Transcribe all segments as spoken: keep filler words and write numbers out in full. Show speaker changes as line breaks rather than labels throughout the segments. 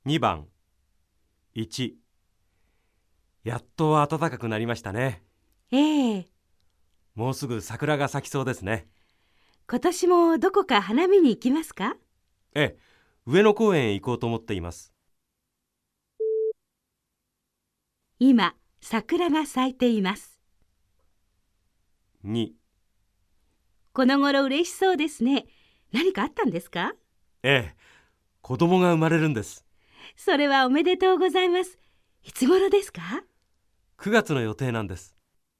にばん。いち、やっと暖かくなりましたね。
ええ。
もうすぐ桜が咲きそうですね。
今年もどこか花見に行きますか？
ええ、上野公園へ行こうと思っています。
今、桜が咲いています。
に、
この頃嬉しそうですね。何かあったんですか？
ええ、子供が生まれるんです。
それはおめでとうございます。いつ頃ですか？
くがつの予定なんです。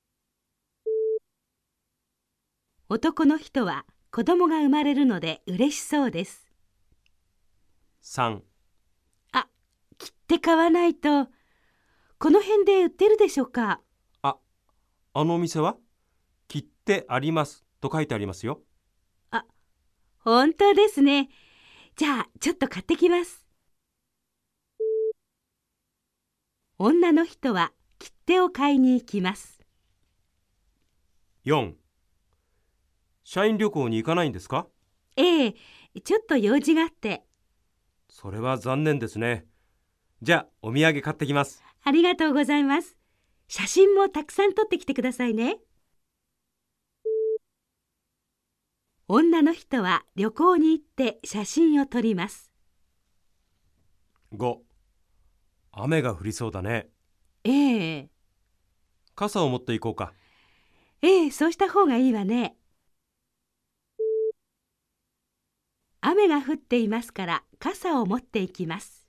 男の人は子供が生まれるので嬉しそうです。
さん、
あ、切手買わないと。この辺で売ってるでしょうか？
あ、あのお店は切ってありますと書いてありますよ。
あ、本当ですね。じゃあちょっと買ってきます。女の人は切手を買いに行きます。
よん、社員旅行に行かないんですか？
ええ、ちょっと用事があって。
それは残念ですね。じゃあお土産買ってきます。
ありがとうございます。写真もたくさん撮ってきてくださいね。女の人は旅行に行って写真を撮ります。
ご、雨が降りそうだね。
ええ、
傘を持って行こうか。
ええ、そうした方がいいわね。雨が降っていますから傘を持っていきます。